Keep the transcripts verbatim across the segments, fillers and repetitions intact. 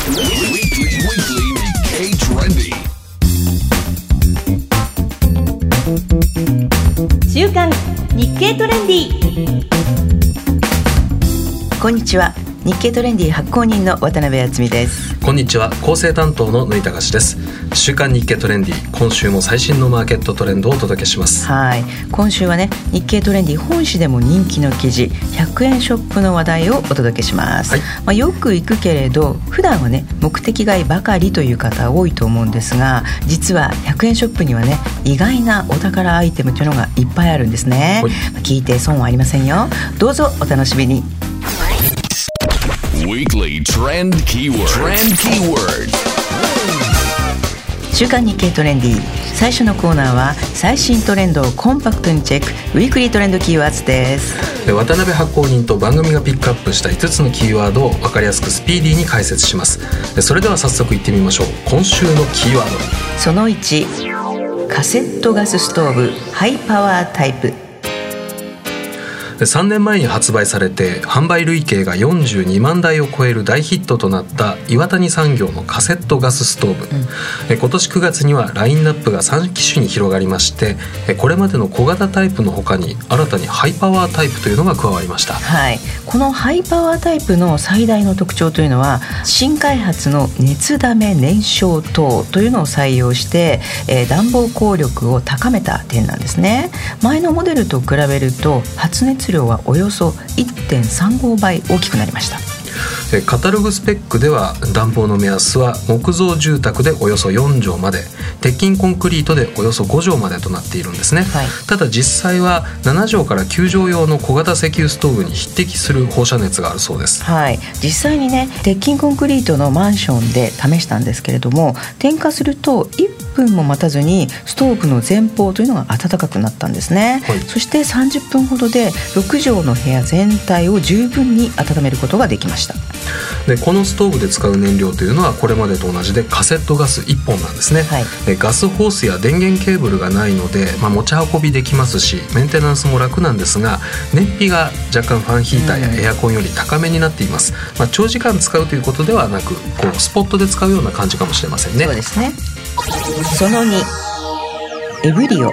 週刊日経トレンディ。 こんにちは。日経トレンディ発行人の渡辺敦美です。 こんにちは。構成担当の縫田隆です。週刊日経トレンディ、今週も最新のマーケットトレンドをお届けします。 はい、今週はね、日経トレンディ本誌でも人気の記事、ひゃくえんショップの話題をお届けします、はい。まあ、よく行くけれど普段はね、目的買いばかりという方多いと思うんですが、実はひゃくえんショップにはね、意外なお宝アイテムというのがいっぱいあるんですね。はい、聞いて損はありませんよ。どうぞお楽しみに。 Weekly Trend Keyword. Trend Keyword. 週刊日経トレンディ、最初のコーナーは最新トレンドをコンパクトにチェック、ウィークリートレンドキーワードです。 渡辺発行人と番組がピックアップしたいつつのキーワードを分かりやすくスピーディーに解説します。それでは早速いってみましょう。今週のキーワード、 そのいち、カセットガスストーブハイパワータイプ。 さんねんまえに発売されて販売累計がよんじゅうにまんだいを超える大ヒットとなった岩谷産業のカセットガスストーブ、うん、今年くがつにはラインナップがさんきしゅに広がりまして、これまでの小型タイプの他に新たにハイパワータイプというのが加わりました。 はい、このハイパワータイプの最大の特徴というのは、新開発の熱ダメ燃焼灯というのを採用して、えー、暖房効力を高めた点なんですね。前のモデルと比べると発熱量はおよそ いってんさんご 倍大きくなりました。 カタログスペックでは暖房の目安は木造住宅でおよそよんじょうまで、鉄筋コンクリートでおよそごじょうまでとなっているんですね。はい、ただ実際はななじょうからきゅうじょう用の小型石油ストーブに匹敵する放射熱があるそうです。 はい、実際にね、鉄筋コンクリートのマンションで試したんですけれども、点火するといっぷんも待たずにストーブの前方というのが暖かくなったんですね。はい、そしてさんじゅっぷんほどでろくじょうの部屋全体を十分に温めることができました。 でこのストーブで使う燃料というのはこれまでと同じでカセットガスいっぽんなんですね。はい、でガスホースや電源ケーブルがないので、まあ、持ち運びできますしメンテナンスも楽なんですが、燃費が若干ファンヒーターやエアコンより高めになっています。まあ、長時間使うということではなく、こうスポットで使うような感じかもしれませんね。 そうですね。そのに、エブリオ。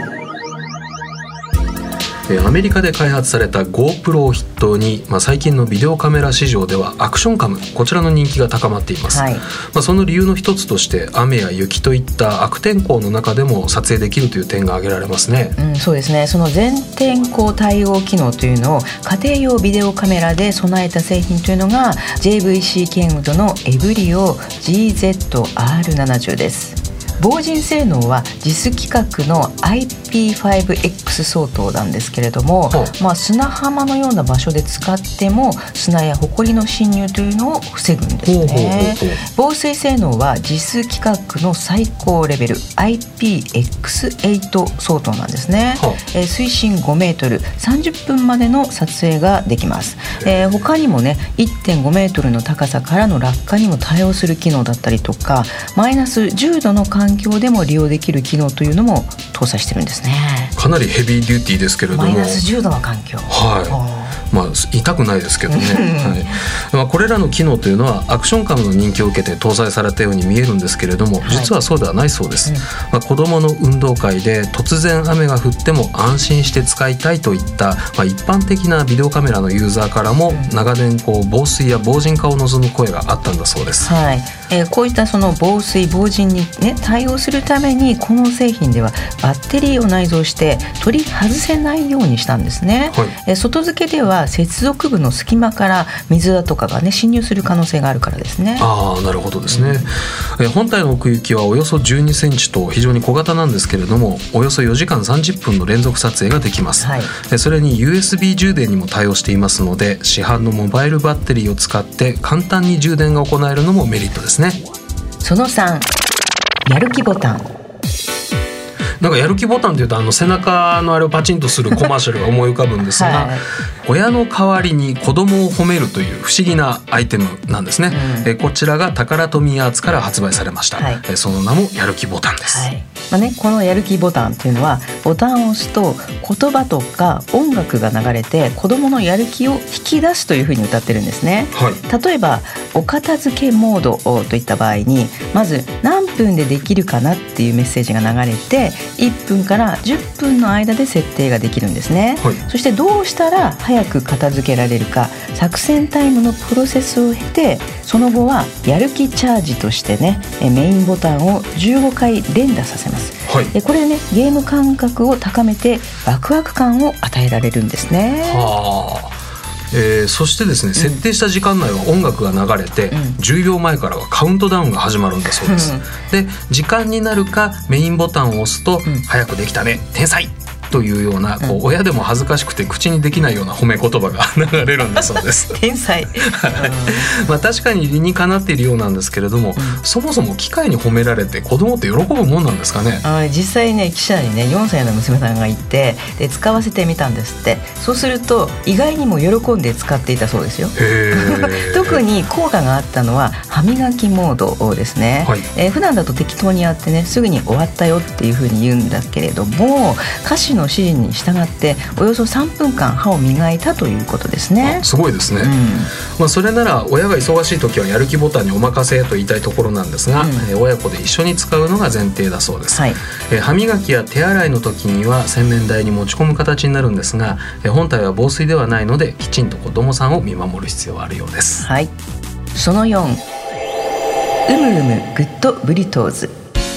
アメリカで開発された GoPro を筆頭に、まあ、最近のビデオカメラ市場ではアクションカム、こちらの人気が高まっています。はい、まあ、その理由の一つとして雨や雪といった悪天候の中でも撮影できるという点が挙げられますね。 うん、そうですね。その全天候対応機能というのを家庭用ビデオカメラで備えた製品というのが ジェイブイシー ケンウッドのエブリオ ジーゼットアールななじゅう です。防塵性能は ジェイエス 規格の アイピーファイブエックス 相当なんですけれども、まあ、砂浜のような場所で使っても砂やホコリの侵入というのを防ぐんですね。防水性能は ジェイエス 規格の最高レベル アイピーエックスエイト 相当なんですね。えー、水深ごメートル、さんじゅっぷんまでの撮影ができます。えー、他にもね いってんごメートルの高さからの落下にも対応する機能だったりとか、マイナスじゅうどの環境でも利用できる機能というのも搭載してるんですね。 かなりヘビーデューティーですけれども、 マイナスじゅうどの環境、 はい、まあ、痛くないですけどね。はい、まあ、これらの機能というのはアクションカムの人気を受けて搭載されたように見えるんですけれども、実はそうではないそうです。はい、まあ、子どもの運動会で突然雨が降っても安心して使いたいといった、まあ、一般的なビデオカメラのユーザーからも長年こう防水や防塵化を望む声があったんだそうです。 はい、えー、こういったその防水防塵に、ね、対応するためにこの製品ではバッテリーを内蔵して取り外せないようにしたんですね。はい、えー、外付けでは接続部の隙間から水だとかがね侵入する可能性があるからですね。 ああ、なるほどですね。うん、え本体の奥行きはおよそじゅうにセンチと非常に小型なんですけれども、およそよじかんさんじゅっぷんの連続撮影ができます。はい、それに ユーエスビー 充電にも対応していますので、市販のモバイルバッテリーを使って簡単に充電が行えるのもメリットですね。 そのさん、やる気ボタン。 なんかやる気ボタンというとあの背中のあれをパチンとするコマーシャルが思い浮かぶんですが、はい、 親の代わりに子供を褒めるという不思議なアイテムなんですね、うん、えこちらがタカラトミーアーツから発売されました、はい、えその名もやる気ボタンです、はい。 まあね、このやる気ボタンというのはボタンを押すと言葉とか音楽が流れて子どものやる気を引き出すというふうに歌ってるんですね、はい、例えばお片付けモードといった場合にまず何分でできるかなっていうメッセージが流れていっぷんからじゅっぷんの間で設定ができるんですね、はい、そしてどうしたら早く片付けられるか作戦タイムのプロセスを経てその後はやる気チャージとしてねメインボタンをじゅうごかい連打させます、はい、これでねゲーム感覚を高めてワクワク感を与えられるんですね。 はあ、えー、そしてですね、うん、設定した時間内は音楽が流れて、うん、じゅうびょうまえからはカウントダウンが始まるんだそうです、うん、で時間になるかメインボタンを押すと、うん、早くできたね天才というようなこう親でも恥ずかしくて口にできないような褒め言葉が流れるんだそうです天才まあ確かに理にかなっているようなんですけれども、うん、そもそも機械に褒められて子供って喜ぶもんなんですかね。 あ実際ね記者にねよんさいの娘さんがいてで使わせてみたんですって。そうすると意外にも喜んで使っていたそうですよ。へ特に効果があったのは歯磨きモードですね、はいえー、普段だと適当にやってねすぐに終わったよっていうふうに言うんだけれども歌詞の指示に従っておよそさんぷんかん歯を磨いたということですね。 すごいですね、うんまあ、それなら親が忙しい時はやる気ボタンにお任せと言いたいところなんですが、うんえー、親子で一緒に使うのが前提だそうです、はいえー、歯磨きや手洗いの時には洗面台に持ち込む形になるんですが、えー、本体は防水ではないのできちんと子どもさんを見守る必要はあるようです、 はい、そのよんうむうむグッドブリトーズ。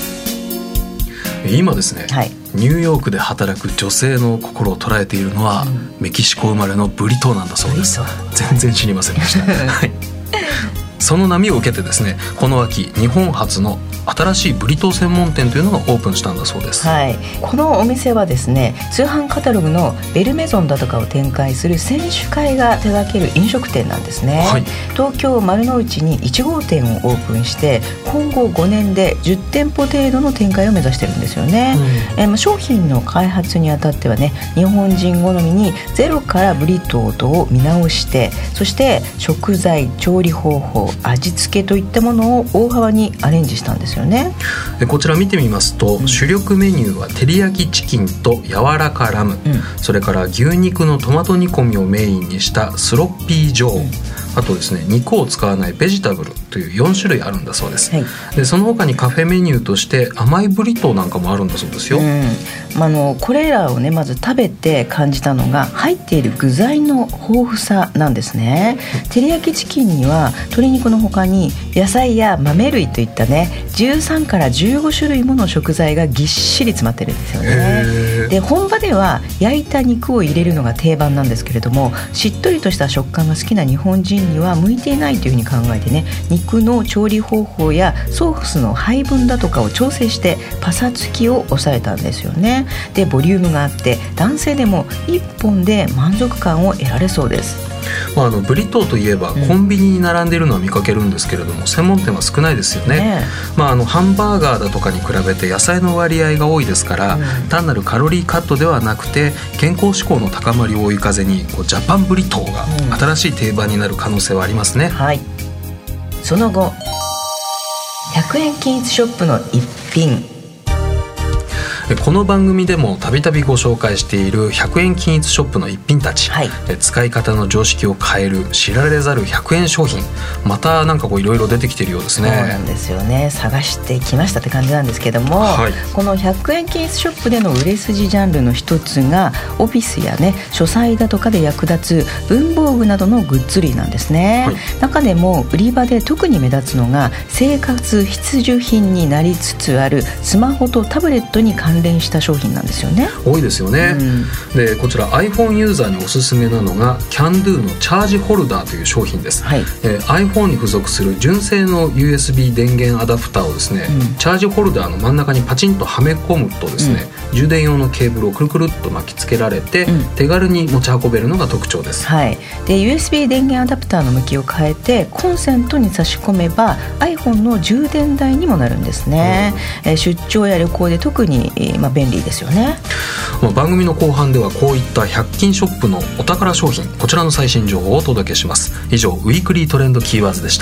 今ですね、はい、ニューヨークで働く女性の心を捉えているのは、うん、メキシコ生まれのブリトーなんだそうです。全然知りませんでした、はい、その波を受けてですねこの秋日本初の新しいブリトー専門店というのがオープンしたんだそうです、 はい、このお店はですね通販カタログのベルメゾンだとかを展開する選手会が手掛ける飲食店なんですね、はい、東京丸の内にいちごうてんをオープンして今後ごねんでじゅってんぽ程度の展開を目指してるんですよね、うんえー、商品の開発にあたってはね日本人好みにゼロからブリトーを見直してそして食材調理方法味付けといったものを大幅にアレンジしたんですよね。 でこちら見てみますと、うん、主力メニューは照り焼きチキンと柔らかラム、うん、それから牛肉のトマト煮込みをメインにしたスロッピージョー、うん、あとですね肉を使わないベジタブルというよんしゅるいあるんだそうです、はい、でその他にカフェメニューとして甘いブリトーなんかもあるんだそうですよ、うんまあ、あのこれらをねまず食べて感じたのが入っている具材の豊富さなんですね。照り焼きチキンには鶏肉の他に野菜や豆類といったねじゅうさんからじゅうごしゅるいもの食材がぎっしり詰まってるんですよね。で本場では焼いた肉を入れるのが定番なんですけれどもしっとりとした食感が好きな日本人には向いていないというふうに考えてね肉の調理方法やソースの配分だとかを調整してパサつきを抑えたんですよね。でボリュームがあって男性でもいっぽんで満足感を得られそうです。 まあ、あのブリトーといえばコンビニに並んでいるのは見かけるんですけれども、うん、専門店は少ないですよね、ねまあ、あのハンバーガーだとかに比べて野菜の割合が多いですから、うん、単なるカロリーカットではなくて健康志向の高まりを追い風にこうジャパンブリトーが新しい定番になる可能性はありますね、うんはい、 その後ひゃくえん均一ショップの一品。 この番組でもたびたびご紹介しているひゃくえん均一ショップの一品たち、はい、使い方の常識を変える知られざるひゃくえん商品またなんかこういろいろ出てきているようですね。 そうなんですよね。探してきましたって感じなんですけども、はい、このひゃくえん均一ショップでの売れ筋ジャンルの一つがオフィスやね書斎だとかで役立つ文房具などのグッズ類なんですね、はい、中でも売り場で特に目立つのが生活必需品になりつつあるスマホとタブレットに関連関連した商品なんですよね。 多いですよね、うん、でこちら iPhone ユーザーにおすすめなのが CanDo のチャージホルダーという商品です、はいえー、iPhone に付属する純正の ユーエスビー 電源アダプターをですね、うん、チャージホルダーの真ん中にパチンとはめ込むとですね、 充電用のケーブルをくるくるっと巻きつけられて、うん、手軽に持ち運べるのが特徴です、 はい、で ユーエスビー 電源アダプターの向きを変えてコンセントに差し込めば iPhone の充電台にもなるんですね、うん、え出張や旅行で特に、まあ、便利ですよね。 まあ、番組の後半ではこういったひゃく均ショップのお宝商品、こちらの最新情報をお届けします。以上、ウィークリートレンドキーワードでした。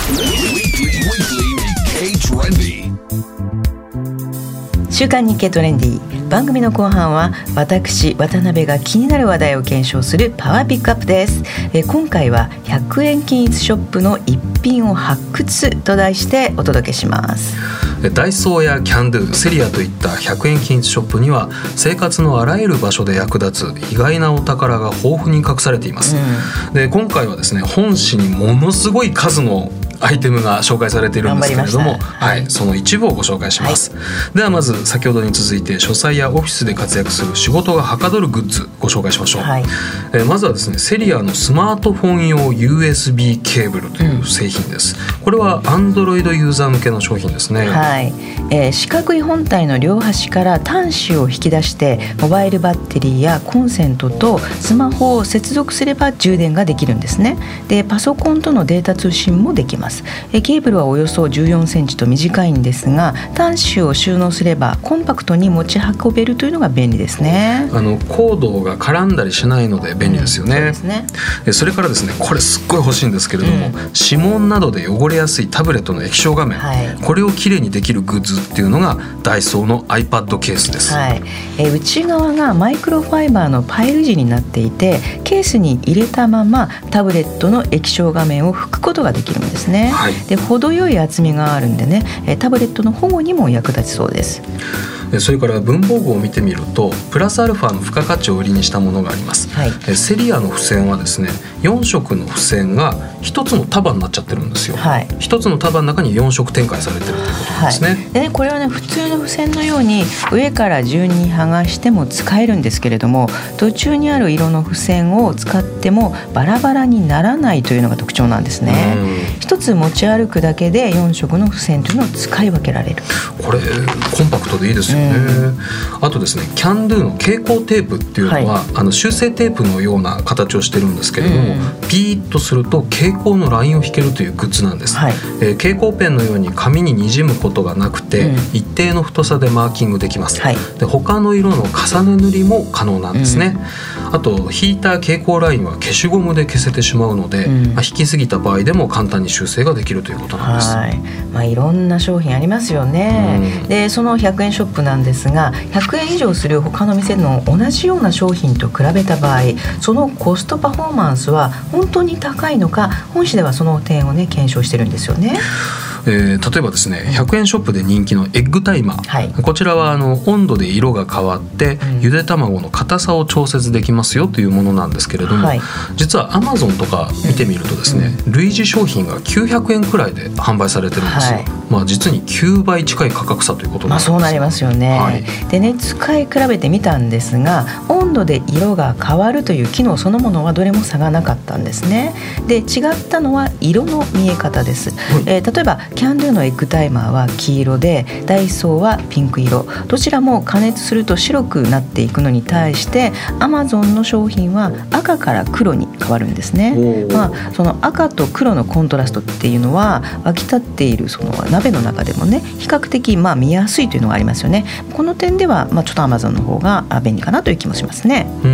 週刊日経トレンディ、番組の後半は私渡辺が気になる話題を検証するパワーピックアップです。え今回はひゃくえん均一ショップの一品を発掘と題してお届けします。 ダイソーやキャンドゥ、セリアといったひゃくえん均一ショップには生活のあらゆる場所で役立つ意外なお宝が豊富に隠されています、うん、で今回はですね、本誌にものすごい数のアイテムが紹介されているんですけれども、はいはい、その一部をご紹介します、はい、ではまず先ほどに続いて書斎やオフィスで活躍する仕事がはかどるグッズご紹介しましょう、はい、えー、まずはですね、セリアのスマートフォン用 ユーエスビー ケーブルという製品です、うん、これは Android ユーザー向けの商品ですね、 はい、えー、四角い本体の両端から端子を引き出してモバイルバッテリーやコンセントとスマホを接続すれば充電ができるんですね。でパソコンとのデータ通信もできます。えー、ケーブルはおよそじゅうよんセンチと短いんですが、端子を収納すればコンパクトに持ち運べるというのが便利ですね。 あのコードが絡んだりしないので便利ですよね、うん、そうですね。えそれからですね、これすっごい欲しいんですけれども、うん、指紋などで汚れやすいタブレットの液晶画面、はい、これをきれいにできるグッズっていうのがダイソーの iPad ケースです、 はい、え内側がマイクロファイバーのパイル地になっていて、ケースに入れたままタブレットの液晶画面を拭くことができるんですね、はい、で程よい厚みがあるんでね、タブレットの保護にも役立ちそうです。 それから文房具を見てみるとプラスアルファの付加価値を売りにしたものがあります、はい、セリアの付箋はですね、よん色の付箋がひとつの束になっちゃってるんですよ、はい、ひとつの束の中によん色展開されてるということなんですね、はい、 でね、これはね、普通の付箋のように上から順に剥がしても使えるんですけれども、途中にある色の付箋を使ってもバラバラにならないというのが特徴なんですね。ひとつ持ち歩くだけでよん色の付箋というのを使い分けられる。 これコンパクトでいいですよね、うん、あとですね、キャンドゥの蛍光テープっていうのは、はい、あの修正テープのような形をしてるんですけれども、うん、ピーッとすると蛍光のラインを引けるというグッズなんです、はい、えー、蛍光ペンのように紙ににじむことがなくて、うん、一定の太さでマーキングできます、はい、で他の色の重ね塗りも可能なんですね、うん、あと引いた蛍光ラインは消しゴムで消せてしまうので、うん、まあ、引きすぎた場合でも簡単に修正ができるということなんです、 はい、まあ、いろんな商品ありますよね、うん、でそのひゃくえんショップなんですが、ひゃくえん以上する他の店の同じような商品と比べた場合、そのコストパフォーマンスは本当に高いのか、本誌ではその点をね検証してるんですよね。 えー、例えばですね、ひゃくえんショップで人気のエッグタイマー、はい、こちらはあの温度で色が変わってゆで卵の硬さを調節できますよというものなんですけれども、はい、実は Amazon とか見てみるとですね、うん、類似商品がきゅうひゃくえんくらいで販売されてるんですよ、はい、まあ、実にきゅうばい近い価格差ということなんです、 まあ、そうなりますよね、はい、でね、使い比べてみたんですが、温度で色が変わるという機能そのものはどれも差がなかったんですね。で違ったのは色の見え方です、はい、えー、例えばキャンドゥのエッグタイマーは黄色でダイソーはピンク色、どちらも加熱すると白くなっていくのに対してアマゾンの商品は赤から黒に変わるんですね。まあ、その赤と黒のコントラストっていうのは沸き立っているその鍋の中でもね、比較的まあ見やすいというのがありますよね。この点ではまあちょっとアマゾンの方が便利かなという気もしますね。 うん、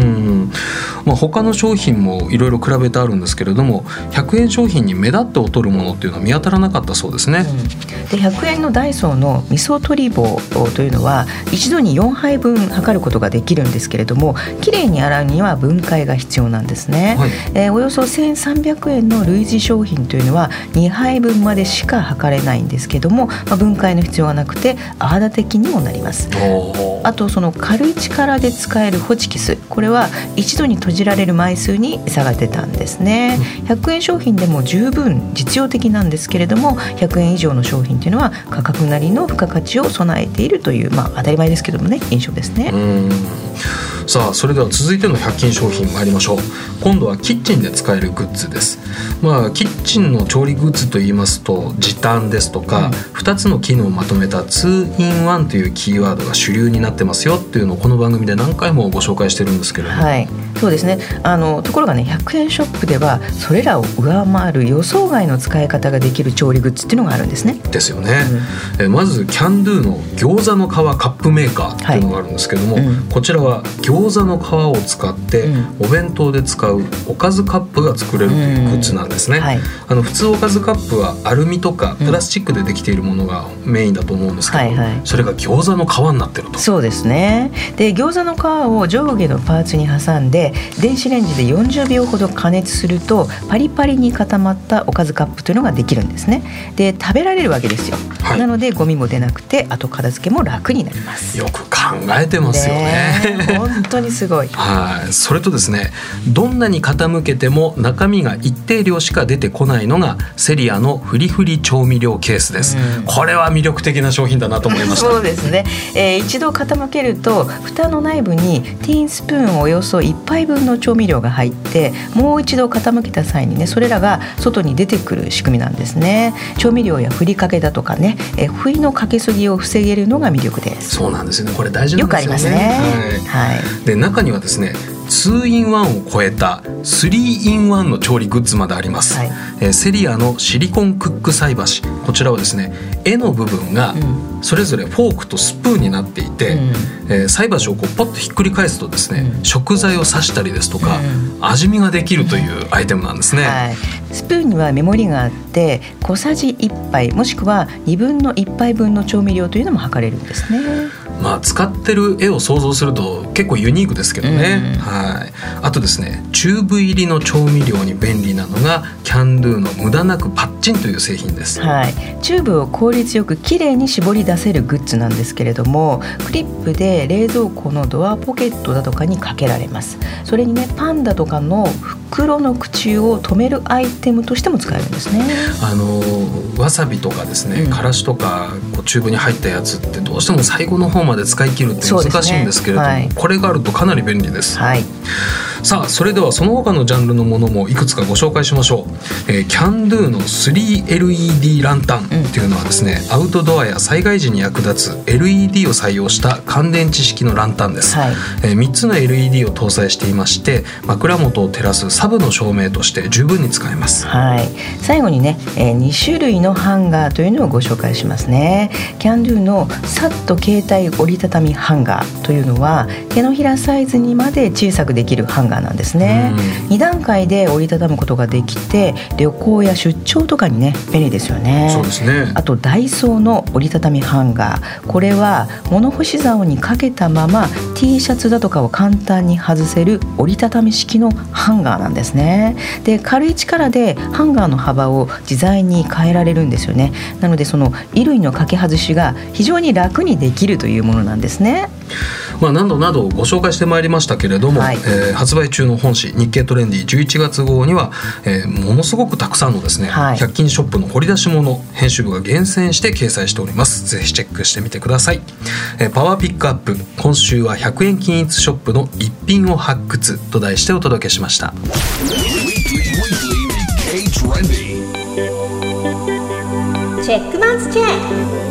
まあ、他の商品もいろいろ比べてあるんですけれども、ひゃくえん商品に目立って劣るものっていうのは見当たらなかったそうですね。うん、 でひゃくえんのダイソーの味噌取り棒というのは一度によんはいぶん測ることができるんですけれども、きれいに洗うには分解が必要なんですね、はい、えー、およそせんさんびゃくえんの類似商品というのはにはいぶんまでしか測れないんですけども、まあ、分解の必要がなくて泡立て器にもなります。あとその軽い力で使えるホチキス、これは一度に閉じられる枚数に差が出たんですね。ひゃくえん商品でも十分実用的なんですけれども、ひゃくえん以上の商品というのは価格なりの付加価値を備えているという、まあ、当たり前ですけどもね、印象ですね。 うん、 さあそれでは続いてのひゃく均商品参りましょう。今度はキッチンで使えるグッズです。まあキッチンの調理グッズといいますと時短ですとか、うん、ふたつの機能をまとめた ツーインワン というキーワードが主流になってますよっていうのをこの番組で何回もご紹介してるんですけれども、 はい、そうですね。あのところがねひゃくえんショップではそれらを上回る予想外の使い方ができる調理グッズっていうのがあるんですね。 ですよね、うん、えまずキャンドゥの餃子の皮カップメーカーっていうのがあるんですけども、はい、うん、こちらは餃子の皮を使ってお弁当で使うおかずカップが作れるというグッズなんですね、うん、はい、あの普通おかずカップはアルミとかプラスチックでできているものがメインだと思うんですけど、はいはい、それが餃子の皮になってると。 そうですね。で餃子の皮を上下のパーツに挟んで電子レンジでよんじゅうびょうほど加熱するとパリパリに固まったおかずカップというのができるんですね。で食べられるわけですよ、はい、なのでゴミも出なくて後片付けも楽になります。 よく考えてますよね。 ね本当にすごいはい。それとですね、どんなに傾けても中身が一定量しか出てこないのがセリアのフリフリ調味料ケースです、うん、これは魅力的な商品だなと思いました。 そうですね、えー、一度傾けると蓋の内部にティースプーンおよそいっぱいぶんの調味料が入ってもう一度傾けた際にねそれらが外に出てくる仕組みなんですね。調味料やふりかけだとかね、えー、不意のかけすぎを防げるのが魅力です。 そうなんですよね。これ大事なんですよね。 よくありますね、 はいはい、で中にはですねツーインワン を超えたスリーインワン の調理グッズまであります、はい、えー、セリアのシリコンクック菜箸、こちらはですね柄の部分がそれぞれフォークとスプーンになっていて、うん、えー、菜箸をこうポッとひっくり返すとですね、うん、食材を刺したりですとか、うん、味見ができるというアイテムなんですね、はい、 スプーンにはメモリがあって小さじいっぱいもしくはにぶんのいっぱいぶんの調味料というのも測れるんですね。 まあ、使ってる絵を想像すると結構ユニークですけどね、うん、はい。あとですねチューブ入りの調味料に便利なのがキャンドゥの無駄なくパッチンという製品です、 はい、チューブを効率よくきれいに絞り出せるグッズなんですけれどもクリップで冷蔵庫のドアポケットだとかにかけられます。それにねパンダとかの袋の口を止めるアイテムとしても使えるんですね。 あのわさびとかですね、うん、からしとかこうチューブに入ったやつってどうしても最後の方まで使い切るって難しいんですけれども、ね、はい、これがあるとかなり便利です、はい、さあそれではその他のジャンルのものもいくつかご紹介しましょう、えー、キャンドゥの スリーエルイーディー ランタンっていうのはですね、うん、アウトドアや災害時に役立つ エルイーディー を採用した乾電池式のランタンです、はい、えー、みっつの エルイーディー を搭載していまして枕元を照らすサブの照明として十分に使えます、 はい、最後にね、えー、にしゅるいのハンガーというのをご紹介しますね。キャンドゥのサッと携帯折りたたみハンガーというのは手のひらサイズにまで小さくできるハンガーなんですね。にだんかいで折りたたむことができて旅行や出張とかにね便利ですよね。 そうですね。 あとダイソーの折りたたみハンガー、これは物干し竿にかけたまま T シャツだとかを簡単に外せる折りたたみ式のハンガーなんですね。で軽い力でハンガーの幅を自在に変えられるんですよね。なのでその衣類の掛け外しが非常に楽にできるというものなんですね。 まあ、何度などご紹介してまいりましたけれども、はい、えー、発売中の本誌日経トレンディじゅういちがつごうには、えー、ものすごくたくさんのですね、はい、ひゃく均ショップの掘り出し物編集部が厳選して掲載しております。ぜひチェックしてみてください、えー、パワーピックアップ、今週はひゃくえん均一ショップの一品を発掘と題してお届けしました。 チェックマンスチェック。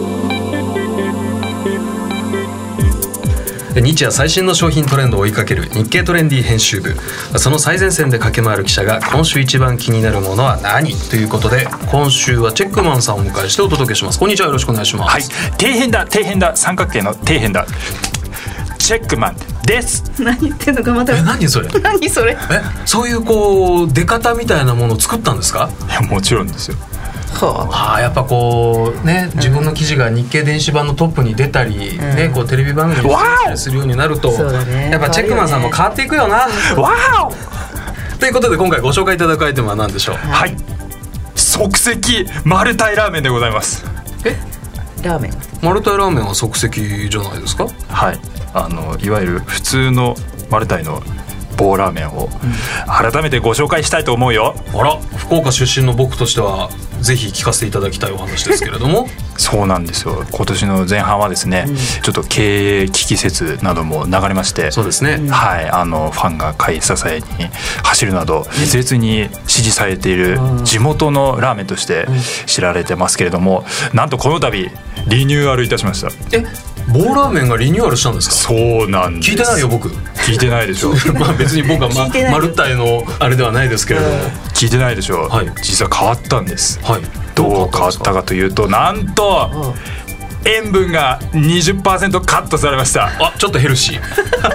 日夜最新の商品トレンドを追いかける日経トレンディ編集部、その最前線で駆け回る記者が今週一番気になるものは何ということで、今週はチェックマンさんをお迎えしてお届けします。こんにちは、よろしくお願いします。 はい、底辺だ底辺だ三角形の底辺だチェックマンです。 何言ってんのかまた。 え、何それ何それ。 え、そういうこう出方みたいなものを作ったんですか？ いや、もちろんですよ。 はあ、やっぱこうね、自分の記事が日経電子版のトップに出たり、うんね、こうテレビ番組に出たりするようになると、ね、やっぱチェックマンさんも変わっていくよな。わーということで今回ご紹介いただくアイテムは何でしょう？ はい、即席マルタイラーメンでございます。 え、ラーメン、 マルタイラーメンは即席じゃないですか？ はい、あのいわゆる普通のマルタイの棒ラーメンを改めてご紹介したいと思うよ。 あら、福岡出身の僕としてはぜひ聞かせていただきたいお話ですけれどもそうなんですよ。今年の前半はですね、うん、ちょっと経営危機説なども流れまして、 そうですね、 はい、あのファンが買い支えに走るなど熱烈に支持されている地元のラーメンとして知られてますけれども、なんとこの度リニューアルいたしました。 え、棒ラーメンがリニューアルしたんですか？ そうなんです。 聞いてないよ僕。 聞いてないでしょまあ別に僕は、ま、マルタイのあれではないですけれども、 聞いてないでしょ、はい、実は変わったんです、はい、どう変わったかというと、なんと塩分が にじゅっパーセント カットされました。 あ、ちょっとヘルシー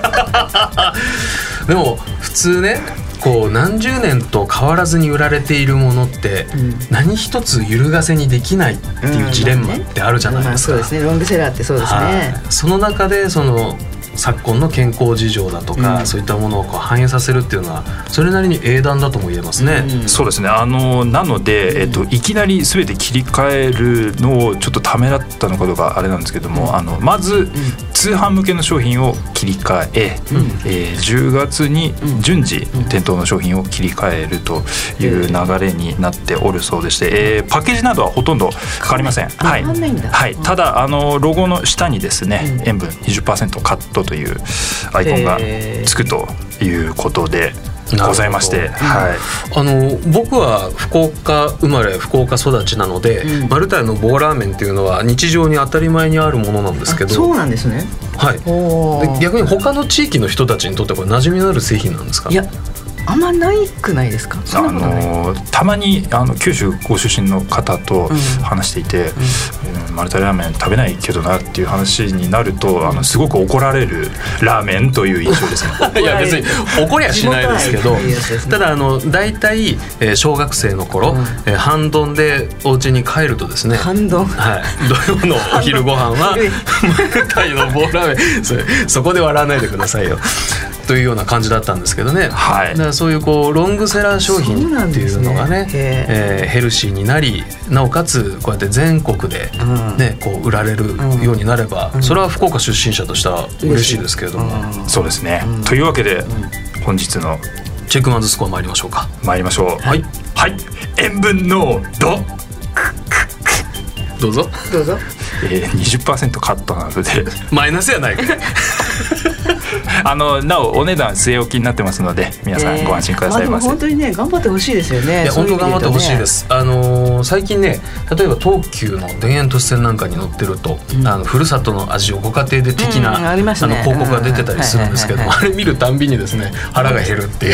でも普通ね、こう何十年と変わらずに売られているものって、うん、何一つ揺るがせにできないっていうジレンマってあるじゃないですか、 うん、まあね、そうですね、ロングセラーってそうですね。 その中でその昨今の健康事情だとか、うん、そういったものをこう反映させるっていうのはそれなりに英断だとも言えますね、 うん、そうですね。あのなので、えっと、いきなり全て切り替えるのをちょっとためらったのかどうかあれなんですけども、うん、あのまず、うん、通販向けの商品を切り替え、うんえー、じゅうがつに順次、うん、店頭の商品を切り替えるという流れになっておるそうでして、えー、パッケージなどはほとんど変わりません。はいはい、ただあのロゴの下にですね、うん、塩分 にじゅっパーセント カットというアイコンがつくということでございまして、はい、 あの僕は福岡生まれ福岡育ちなので、うん、マルタイの棒ラーメンっていうのは日常に当たり前にあるものなんですけど。 そうなんですね。 はい。で逆に他の地域の人たちにとってはこれ馴染みのある製品なんですか？ いや、あんまないくないですか？ あのたまにあの九州ご出身の方と話していて、うんうん、マルタイラーメン食べないけどなっていう話になると、あのすごく怒られるラーメンという印象ですね。 いや別に怒りはしないですけど、ただあのだいたい小学生の頃、うん、半ドンでお家に帰るとですね、 半ドン、 はい、土曜のお昼ご飯はマルタイの棒ラーメン、そ, そこで笑わないでくださいよというような感じだったんですけどね、はい、だからそういうこうロングセラー商品っていうのが ね, ね、えー、ヘルシーになり、なおかつこうやって全国で、ね、こう売られるようになれば、うん、それは福岡出身者としては嬉しいですけれども、 うん、そうですね、うん、というわけで、うん、本日のチェックマンズスコア参りましょうか。 参りましょう。はい、はい、塩分濃度どうぞどうぞ、 えー、にじゅっパーセント カットなのでマイナスやないかあのなおお値段据え置きになってますので、皆さんご安心くださいませ。 えー、本当にね頑張ってほしいですよね。 いや本当頑張ってほしいです。あのー、最近ね、例えば東急の田園都市線なんかに乗ってると、うん、あのふるさとの味をご家庭で的な、うん、あ、ね、あの広告が出てたりするんですけども、あれ見るたんびにですね腹が減るっていう、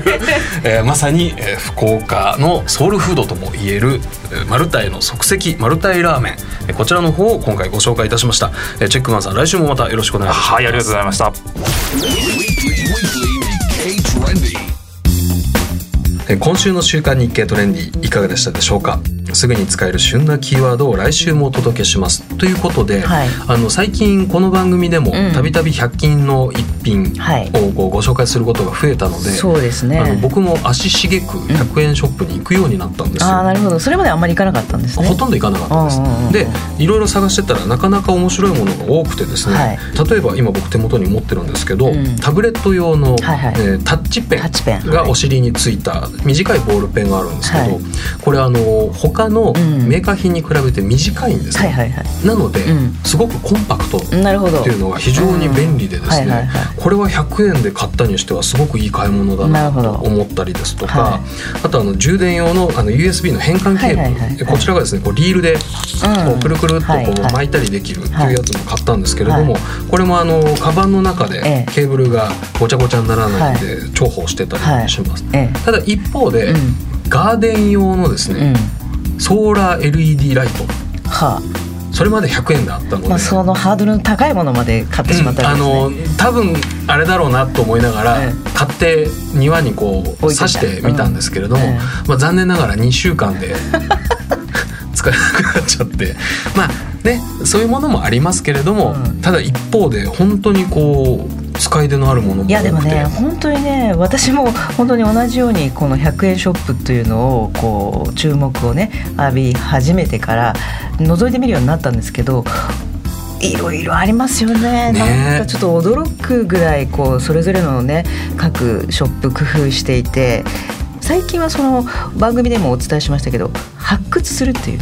えー、まさに、えー、福岡のソウルフードとも言えるマルタイの即席マルタイラーメン、えー、こちらの方を今回ご紹介いたしました。えー、チェックマンさん、来週もまたよろしくお願いします。 はい、ありがとうございました。 今週の週刊日経トレンディいかがでしたでしょうか。すぐに使える旬なキーワードを来週もお届けしますということで、はい、あの最近この番組でもたびたびひゃく均の一品をこうご紹介することが増えたので、 そうですね、 あの僕も足しげくひゃくえんショップに行くようになったんですよ。 うん、あ、なるほど。それまであんまり行かなかったんですね。 ほとんど行かなかったです。でいろいろ探してたらなかなか面白いものが多くてですね、はい、例えば今僕手元に持ってるんですけど、うん、タブレット用の、はいはい、えー、タッチペンがお尻についた短いボールペンがあるんですけど、はい、これあの他のメーカー品に比べて短いんですね、はいはいはい、なので、うん、すごくコンパクトっていうのが非常に便利でですね、うんはいはいはい、これはひゃくえんで買ったにしてはすごくいい買い物だなと思ったりですとか、はい、あとあの充電用 の, あの ユーエスビー の変換ケーブル、はいはいはいはい、こちらがですねこうリールでこうくるくるっとこう巻いたりできるっていうやつも買ったんですけれども、はい、これもあのカバンの中でケーブルがごちゃごちゃにならないので重宝してたりします、はいはい、ただ一方で、うん、ガーデン用のですね、うん、ソーラー エルイーディー ライト、はあ、それまでひゃくえんであったので、 まあ、そのハードルの高いものまで買ってしまったんですね、うん、あの多分あれだろうなと思いながら、うん、買って庭にこう刺してみたんですけれども、うんうん、まあ、残念ながらにしゅうかんで使えなくなっちゃってまあね、そういうものもありますけれども、うん、ただ一方で本当にこう使い出のあるものも多くて、 いやでもね本当にね、私も本当に同じようにこのひゃくえんショップというのをこう注目をね浴び始めてから覗いてみるようになったんですけど、いろいろありますよ ね, ねなんかちょっと驚くぐらいこうそれぞれのね各ショップ工夫していて、最近はその番組でもお伝えしましたけど発掘するっていうね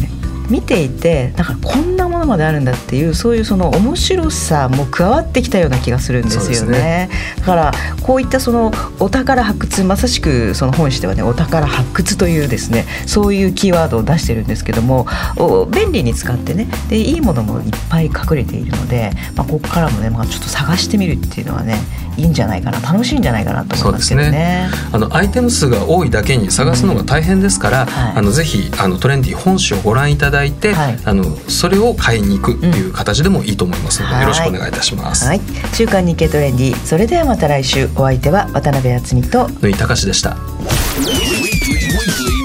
見ていてなんかこんなものまであるんだっていうそういうその面白さも加わってきたような気がするんですよ ね, ねだからこういったそのお宝発掘、まさしくその本誌ではねお宝発掘というですねそういうキーワードを出してるんですけども、便利に使ってねでいいものもいっぱい隠れているので、まあ、ここからもね、まあ、ちょっと探してみるっていうのはねいいんじゃないかな、楽しいんじゃないかなと思いますけど ね, そうですね。あのアイテム数が多いだけに探すのが大変ですから、うんはい、あのぜひあのトレンディ本誌をご覧いただいて、はい、あのそれを買いに行くっていう形でもいいと思いますので、うん、よろしくお願いいたします、 はいはい、週刊日経トレンディ、それではまた来週。お相手は渡辺敦美と縫井隆でした。